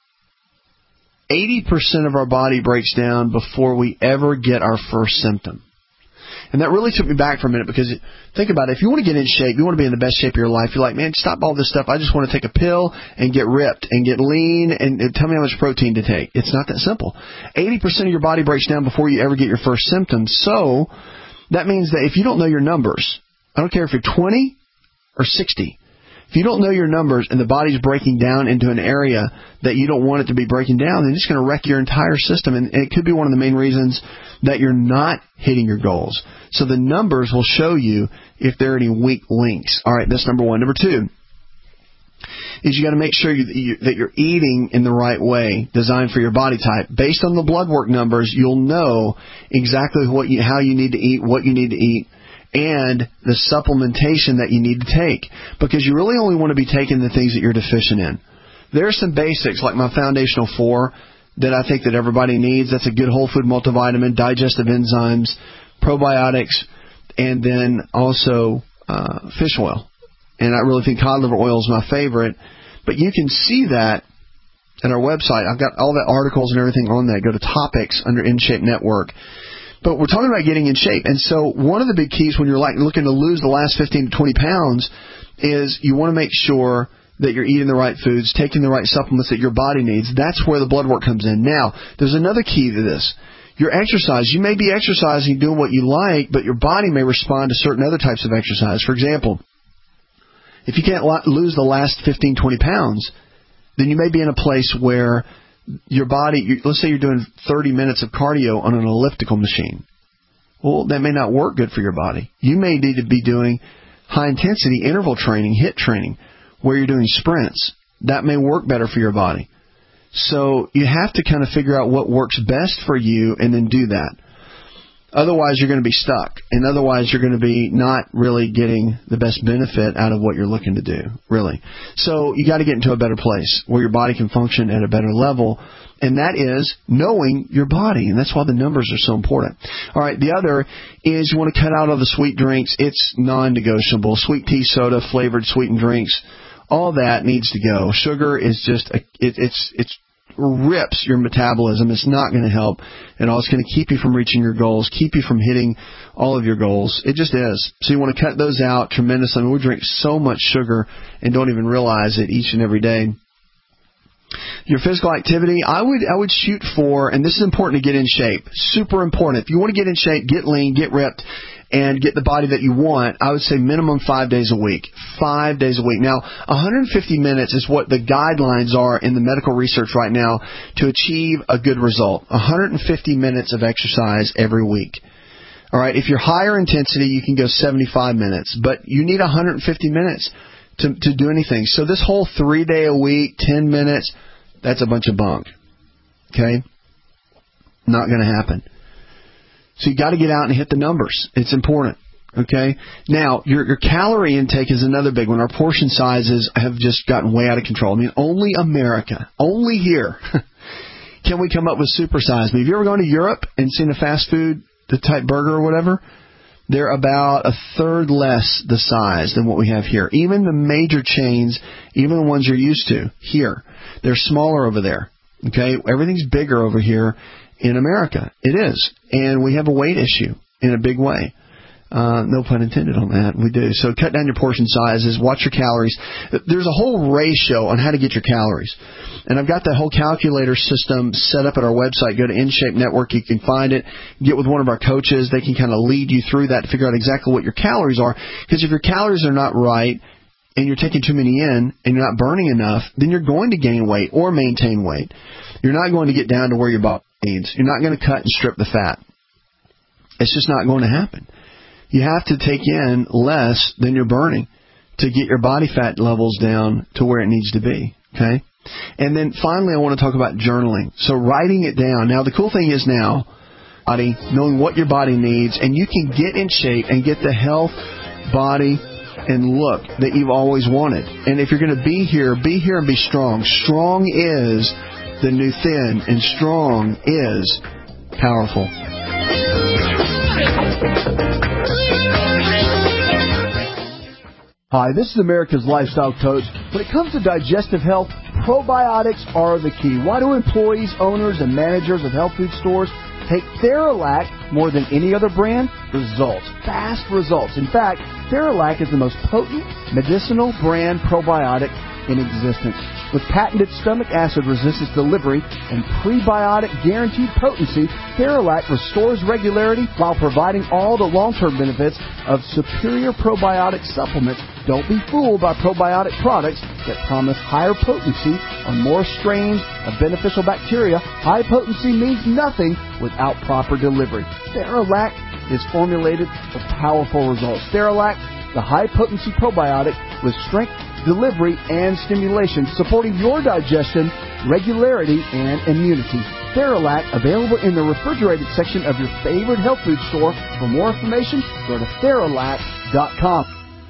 eighty percent of our body breaks down before we ever get our first symptom. And that really took me back for a minute, because think about it. If you want to get in shape, you want to be in the best shape of your life, you're like, man, stop all this stuff. I just want to take a pill and get ripped and get lean and, and tell me how much protein to take. It's not that simple. eighty percent of your body breaks down before you ever get your first symptoms. So that means that if you don't know your numbers, I don't care if you're twenty or sixty, if you don't know your numbers and the body's breaking down into an area that you don't want it to be breaking down, then it's going to wreck your entire system. And it could be one of the main reasons that you're not hitting your goals. So the numbers will show you if there are any weak links. All right, that's number one. Number two is you got to make sure you, you, that you're eating in the right way, designed for your body type. Based on the blood work numbers, you'll know exactly what you, how you need to eat, what you need to eat, and the supplementation that you need to take, because you really only want to be taking the things that you're deficient in. There are some basics, like my Foundational Four, that I think that everybody needs. That's a good whole food multivitamin, digestive enzymes, probiotics, and then also uh, fish oil. And I really think cod liver oil is my favorite. But you can see that at our website. I've got all the articles and everything on that. Go to topics under InShape Network. But we're talking about getting in shape. And so one of the big keys when you're like looking to lose the last fifteen to twenty pounds is you want to make sure that you're eating the right foods, taking the right supplements that your body needs. That's where the blood work comes in. Now, there's another key to this. Your exercise. You may be exercising, doing what you like, but your body may respond to certain other types of exercise. For example, if you can't lose the last fifteen, twenty pounds, then you may be in a place where your body, let's say you're doing thirty minutes of cardio on an elliptical machine. Well, that may not work good for your body. You may need to be doing high-intensity interval training, HIIT training, where you're doing sprints. That may work better for your body. So you have to kind of figure out what works best for you and then do that. Otherwise, you're going to be stuck. And otherwise, you're going to be not really getting the best benefit out of what you're looking to do, really. So you got to get into a better place where your body can function at a better level. And that is knowing your body. And that's why the numbers are so important. All right. The other is you want to cut out all the sweet drinks. It's non-negotiable. Sweet tea, soda, flavored sweetened drinks. All that needs to go. Sugar is just, a, it, it's, it's, rips your metabolism. It's not going to help at all. It's going to keep you from reaching your goals, keep you from hitting all of your goals. It just is. So you want to cut those out tremendously. I mean, we drink so much sugar and don't even realize it each and every day. Your physical activity, I would I would shoot for, and this is important to get in shape, super important. If you want to get in shape, get lean, get ripped, and get the body that you want, I would say minimum five days a week. Five days a week. Now, one hundred fifty minutes is what the guidelines are in the medical research right now to achieve a good result. one hundred fifty minutes of exercise every week. All right, if you're higher intensity, you can go seventy-five minutes, but you need one hundred fifty minutes to, to do anything. So this whole three day a week, ten minutes, that's a bunch of bunk. Okay? Not going to happen. So you got to get out and hit the numbers. It's important. Okay? Now, your your calorie intake is another big one. Our portion sizes have just gotten way out of control. I mean, only America, only here, can we come up with supersize me. Have you ever gone to Europe and seen a fast food, the type burger or whatever? They're about a third less the size than what we have here. Even the major chains, even the ones you're used to here, they're smaller over there. Okay? Everything's bigger over here in America. It is. And we have a weight issue in a big way. Uh, no pun intended on that. We do. So cut down your portion sizes. Watch your calories. There's a whole ratio on how to get your calories. And I've got that whole calculator system set up at our website. Go to InShape Network. You can find it. Get with one of our coaches. They can kind of lead you through that to figure out exactly what your calories are. Because if your calories are not right and you're taking too many in and you're not burning enough, then you're going to gain weight or maintain weight. You're not going to get down to where your body needs. You're not going to cut and strip the fat. It's just not going to happen. You have to take in less than you're burning to get your body fat levels down to where it needs to be, okay? And then finally, I want to talk about journaling. So writing it down. Now, the cool thing is now, body, knowing what your body needs, and you can get in shape and get the health, body, and look that you've always wanted. And if you're going to be here, be here and be strong. Strong is the new thin, and strong is powerful. Hi, this is America's Lifestyle Coach. When it comes to digestive health, probiotics are the key. Why do employees, owners, and managers of health food stores take Theralac more than any other brand? Results. Fast results. In fact, Theralac is the most potent medicinal brand probiotic in existence. With patented stomach acid resistance delivery and prebiotic guaranteed potency, Theralac restores regularity while providing all the long-term benefits of superior probiotic supplements. Don't be fooled by probiotic products that promise higher potency on more strains of beneficial bacteria. High potency means nothing without proper delivery. Theralac is formulated for powerful results. Theralac, the high-potency probiotic with strength, delivery, and stimulation, supporting your digestion, regularity, and immunity. Theralac, available in the refrigerated section of your favorite health food store. For more information, go to Theralac dot com.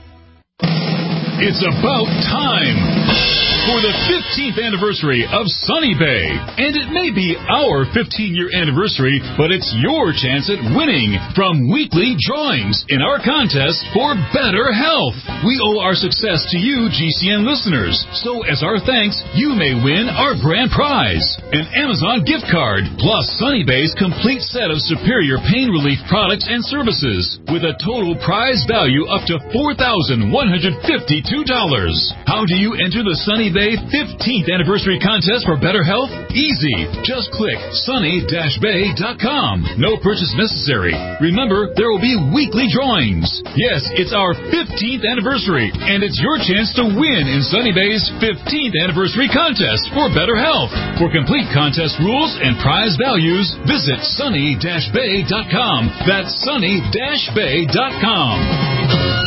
It's about time for the fifteenth anniversary of Sunny Bay. And it may be our fifteen-year anniversary, but it's your chance at winning from weekly drawings in our contest for better health. We owe our success to you, G C N listeners. So as our thanks, you may win our grand prize, an Amazon gift card, plus Sunny Bay's complete set of superior pain relief products and services, with a total prize value up to four thousand one hundred fifty-two dollars. How do you enter the Sunny Bay fifteenth anniversary contest for better health? Easy. Just click sunny dash bay dot com. No purchase necessary. Remember, there will be weekly drawings. Yes, it's our fifteenth anniversary, and it's your chance to win in Sunny Bay's fifteenth anniversary contest for better health. For complete contest rules and prize values, visit sunny dash bay dot com. That's sunny dash bay dot com.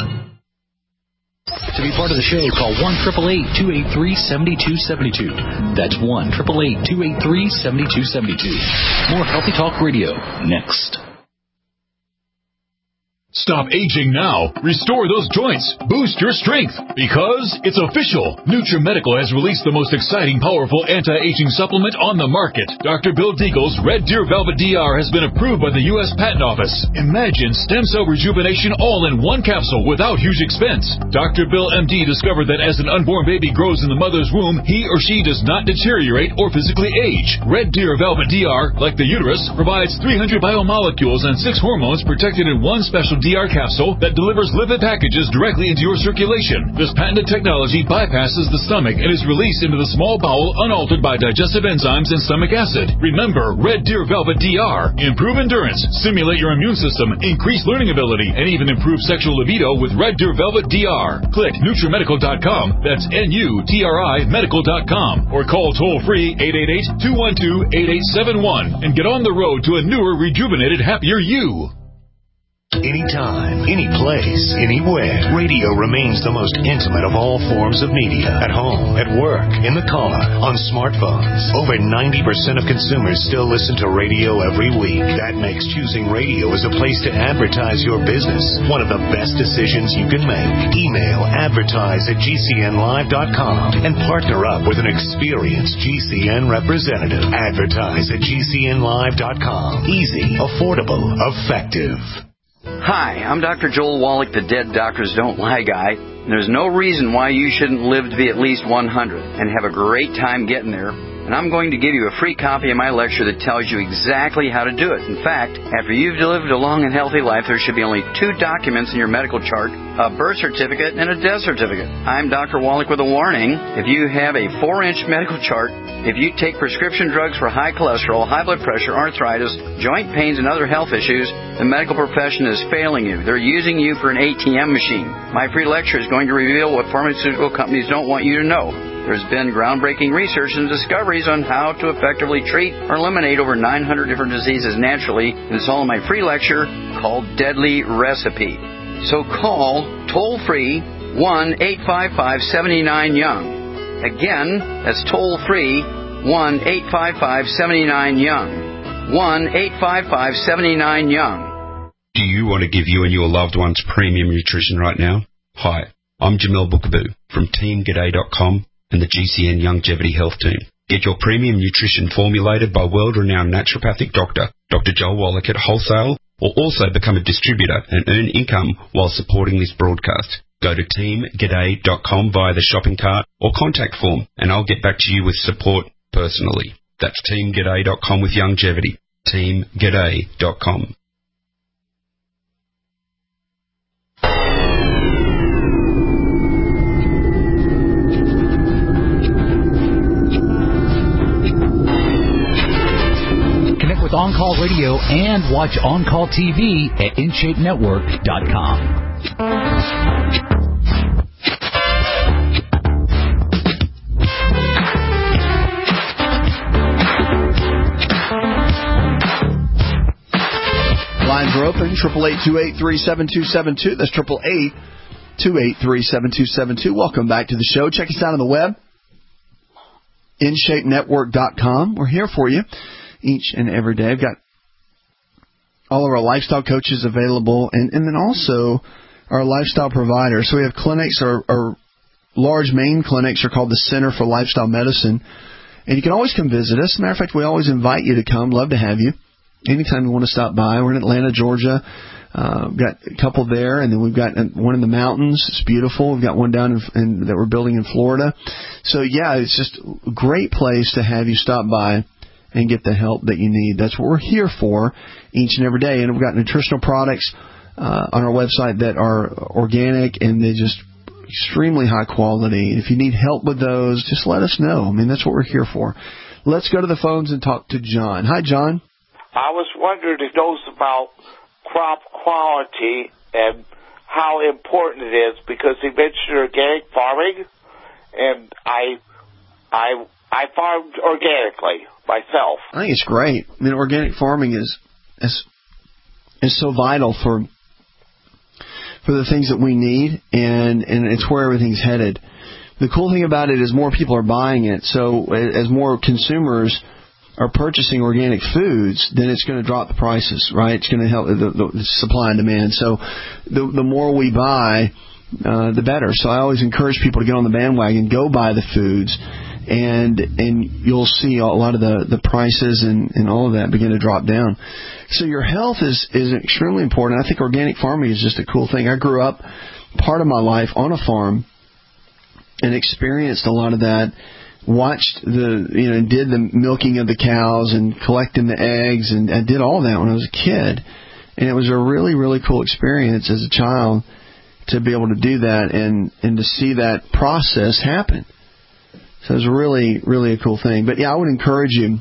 To be part of the show, call one eight eight eight, two eight three, seven two seven two. That's one eight eight eight, two eight three, seven two seven two. More Healthy Talk Radio next. Stop aging now. Restore those joints. Boost your strength. Because it's official. NutriMedical has released the most exciting, powerful anti-aging supplement on the market. Doctor Bill Deagle's Red Deer Velvet D R has been approved by the U S Patent Office. Imagine stem cell rejuvenation all in one capsule without huge expense. Doctor Bill M D discovered that as an unborn baby grows in the mother's womb, he or she does not deteriorate or physically age. Red Deer Velvet D R, like the uterus, provides three hundred biomolecules and six hormones protected in one special D R capsule that delivers lipid packages directly into your circulation. This patented technology bypasses the stomach and is released into the small bowel unaltered by digestive enzymes and stomach acid. Remember, Red Deer Velvet D R. Improve endurance, stimulate your immune system, increase learning ability, and even improve sexual libido with Red Deer Velvet D R. Click NutriMedical dot com. That's N U T R I medical dot com. Or call toll-free eight eight eight, two one two, eight eight seven one and get on the road to a newer, rejuvenated, happier you. Anytime, any place, anywhere, radio remains the most intimate of all forms of media. At home, at work, in the car, on smartphones. Over ninety percent of consumers still listen to radio every week. That makes choosing radio as a place to advertise your business one of the best decisions you can make. Email advertise at G C N live dot com and partner up with an experienced G C N representative. Advertise at G C N live dot com. Easy, affordable, effective. Hi, I'm Doctor Joel Wallach, the Dead Doctors Don't Lie guy. There's no reason why you shouldn't live to be at least one hundred and have a great time getting there. And I'm going to give you a free copy of my lecture that tells you exactly how to do it. In fact, after you've lived a long and healthy life, there should be only two documents in your medical chart, a birth certificate and a death certificate. I'm Doctor Wallach with a warning. If you have a four-inch medical chart, if you take prescription drugs for high cholesterol, high blood pressure, arthritis, joint pains, and other health issues, the medical profession is failing you. They're using you for an A T M machine. My free lecture is going to reveal what pharmaceutical companies don't want you to know. There's been groundbreaking research and discoveries on how to effectively treat or eliminate over nine hundred different diseases naturally. And it's all in my free lecture, called Deadly Recipe. So call toll-free one eight five five, seven nine, young. Again, that's toll-free one eight five five, seven nine, young. one eight five five, seven nine, young. Do you want to give you and your loved ones premium nutrition right now? Hi, I'm Jamel Bookaboo from team g'day dot com and the G C N Longevity Health Team. Get your premium nutrition formulated by world-renowned naturopathic doctor, Doctor Joel Wallach at wholesale, or also become a distributor and earn income while supporting this broadcast. Go to team g'day dot com via the shopping cart or contact form, and I'll get back to you with support personally. That's team g'day dot com with longevity. team g'day dot com. Connect with On Call Radio and watch On Call T V at in shape network dot com. Lines are open, eight eight eight, two eight three, seven two seven two. That's eight eight eight, two eight three, seven two seven two. Welcome back to the show. Check us out on the web, in shape network dot com. We're here for you each and every day. I've got all of our lifestyle coaches available, and, and then also our lifestyle providers. So we have clinics, our, our large main clinics are called the Center for Lifestyle Medicine, and you can always come visit us. As a matter of fact, we always invite you to come. Love to have you. Anytime you want to stop by. We're in Atlanta, Georgia. Uh, we've got a couple there, and then we've got one in the mountains. It's beautiful. We've got one down in, in, that we're building in Florida. So, yeah, it's just a great place to have you stop by and get the help that you need. That's what we're here for each and every day. And we've got nutritional products uh, on our website that are organic, and they just extremely high quality. If you need help with those, just let us know. I mean, that's what we're here for. Let's go to the phones and talk to John. Hi, John. I was wondering if those about crop quality and how important it is, because he mentioned organic farming, and I, I, I farmed organically myself. I think it's great. I mean, organic farming is is is so vital for for the things that we need, and and it's where everything's headed. The cool thing about it is more people are buying it, so as more consumers are purchasing organic foods, then it's going to drop the prices, right? It's going to help the, the, the supply and demand. So the, the more we buy, uh, the better. So I always encourage people to get on the bandwagon, go buy the foods, and and you'll see a lot of the, the prices and, and all of that begin to drop down. So your health is, is extremely important. I think organic farming is just a cool thing. I grew up part of my life on a farm and experienced a lot of that. Watched the, you know, did the milking of the cows and collecting the eggs, and I did all that when I was a kid. And it was a really, really cool experience as a child to be able to do that and, and to see that process happen. So it was really, really a cool thing. But yeah, I would encourage you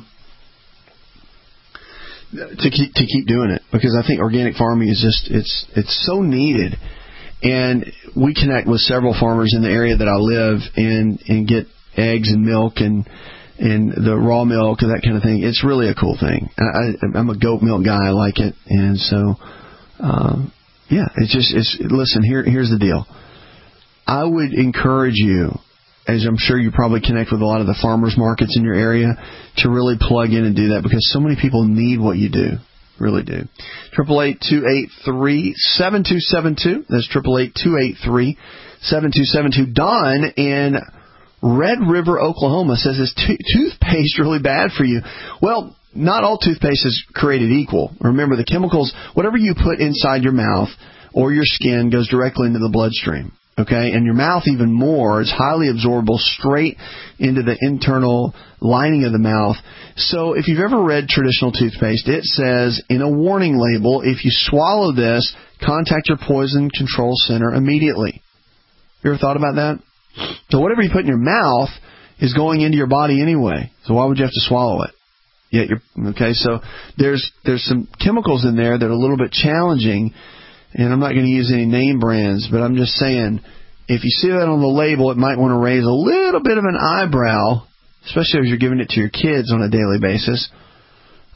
to keep, to keep doing it, because I think organic farming is just, it's, it's so needed. And we connect with several farmers in the area that I live and, and get eggs and milk and and the raw milk and that kind of thing. It's really a cool thing. I, I'm a goat milk guy. I like it, and so um, yeah, it's just it's. Listen, here here's the deal. I would encourage you, as I'm sure you probably connect with a lot of the farmers markets in your area, to really plug in and do that, because so many people need what you do. Really do. Triple eight two eight three seven two seven two. That's triple eight two eight three seven two seven two. Don in Red River, Oklahoma says, is to- toothpaste really bad for you? Well, not all toothpaste is created equal. Remember, the chemicals, whatever you put inside your mouth or your skin goes directly into the bloodstream. Okay, and your mouth even more is highly absorbable straight into the internal lining of the mouth. So if you've ever read traditional toothpaste, it says in a warning label, if you swallow this, contact your poison control center immediately. You ever thought about that? So whatever you put in your mouth is going into your body anyway. So why would you have to swallow it? Yet you're, okay, so there's there's some chemicals in there that are a little bit challenging, and I'm not going to use any name brands, but I'm just saying, if you see that on the label, it might want to raise a little bit of an eyebrow, especially if you're giving it to your kids on a daily basis.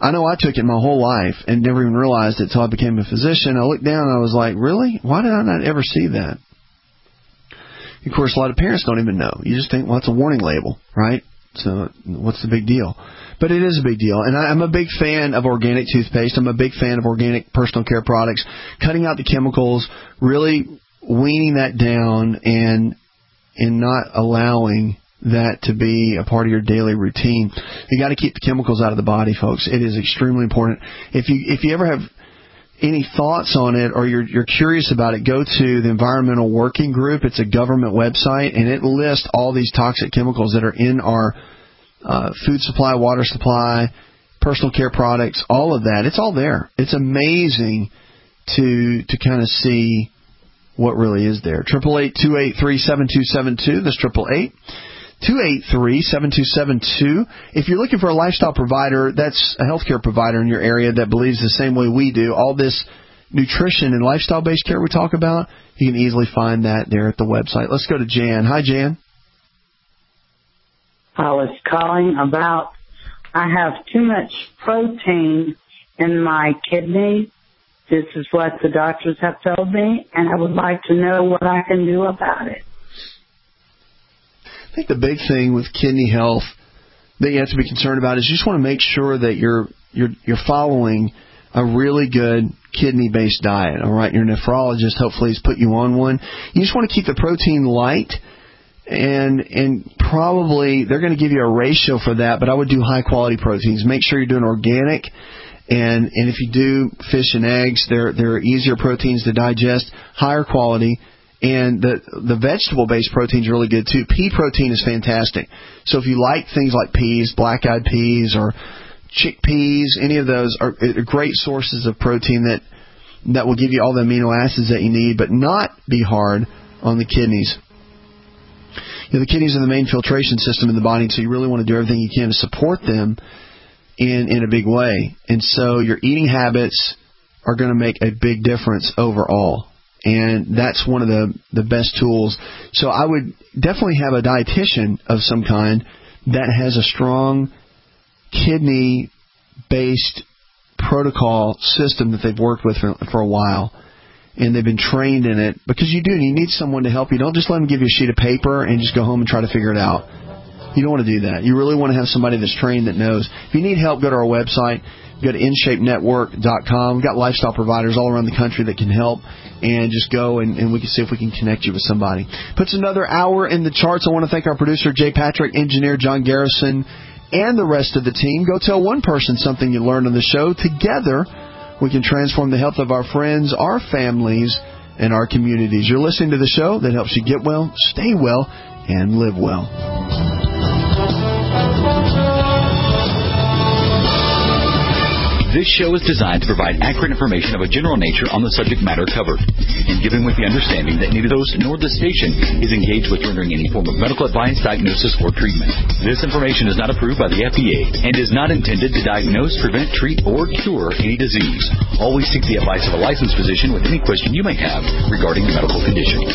I know I took it my whole life and never even realized it until I became a physician. I looked down and I was like, really? Why did I not ever see that? Of course, a lot of parents don't even know. You just think, well, it's a warning label, right? So what's the big deal? But it is a big deal. And I, I'm a big fan of organic toothpaste. I'm a big fan of organic personal care products, cutting out the chemicals, really weaning that down and and not allowing that to be a part of your daily routine. You got to keep the chemicals out of the body, folks. It is extremely important. If you if you ever have any thoughts on it or you're you're curious about it, go to the Environmental Working Group. It's a government website, and it lists all these toxic chemicals that are in our uh, food supply, water supply, personal care products, all of that. It's all there. It's amazing to to kind of see what really is there. Triple eight two eight three seven two seven two. That's triple eight two eight three seven two seven two. If you're looking for a lifestyle provider, that's a healthcare provider in your area that believes the same way we do. All this nutrition and lifestyle-based care we talk about, you can easily find that there at the website. Let's go to Jan. Hi, Jan. I was calling about I have too much protein in my kidney. This is what the doctors have told me, and I would like to know what I can do about it. I think the big thing with kidney health that you have to be concerned about is you just want to make sure that you're you're you're following a really good kidney-based diet. All right, your nephrologist hopefully has put you on one. You just want to keep the protein light, and and probably they're going to give you a ratio for that. But I would do high-quality proteins. Make sure you're doing organic, and and if you do fish and eggs, they're they're easier proteins to digest, higher quality. And the the vegetable-based protein is really good, too. Pea protein is fantastic. So if you like things like peas, black-eyed peas, or chickpeas, any of those are great sources of protein that, that will give you all the amino acids that you need, but not be hard on the kidneys. You know, the kidneys are the main filtration system in the body, so you really want to do everything you can to support them in, in a big way. And so your eating habits are going to make a big difference overall. And that's one of the, the best tools. So I would definitely have a dietitian of some kind that has a strong kidney-based protocol system that they've worked with for, for a while. And they've been trained in it. Because you do, you need someone to help you. Don't just let them give you a sheet of paper and just go home and try to figure it out. You don't want to do that. You really want to have somebody that's trained that knows. If you need help, go to our website. Go to in shape network dot com. We've got lifestyle providers all around the country that can help. And just go and, and we can see if we can connect you with somebody. Puts another hour in the charts. I want to thank our producer, Jay Patrick, engineer John Garrison, and the rest of the team. Go tell one person something you learned on the show. Together, we can transform the health of our friends, our families, and our communities. You're listening to the show that helps you get well, stay well, and live well. This show is designed to provide accurate information of a general nature on the subject matter covered, and given with the understanding that neither host nor the station is engaged with rendering any form of medical advice, diagnosis, or treatment. This information is not approved by the F D A and is not intended to diagnose, prevent, treat, or cure any disease. Always seek the advice of a licensed physician with any question you may have regarding a medical condition.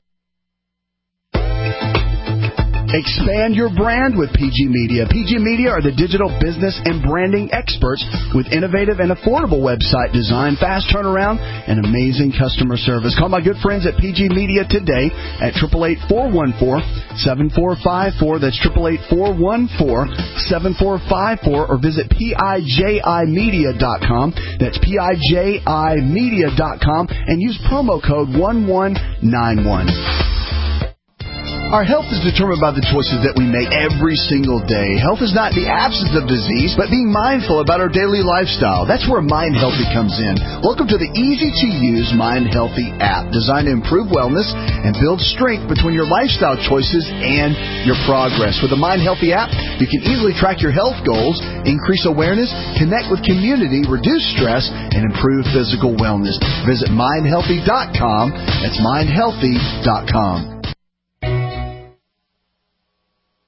Expand your brand with P G Media. P G Media are the digital business and branding experts with innovative and affordable website design, fast turnaround, and amazing customer service. Call my good friends at P G Media today at eight eight eight, four one four, seven four five four. That's eight eight eight, four one four, seven four five four, or visit P I J I media dot com. That's P I J I media dot com and use promo code one one nine one. Our health is determined by the choices that we make every single day. Health is not the absence of disease, but being mindful about our daily lifestyle. That's where Mind Healthy comes in. Welcome to the easy-to-use Mind Healthy app, designed to improve wellness and build strength between your lifestyle choices and your progress. With the Mind Healthy app, you can easily track your health goals, increase awareness, connect with community, reduce stress, and improve physical wellness. Visit mind healthy dot com. That's mind healthy dot com.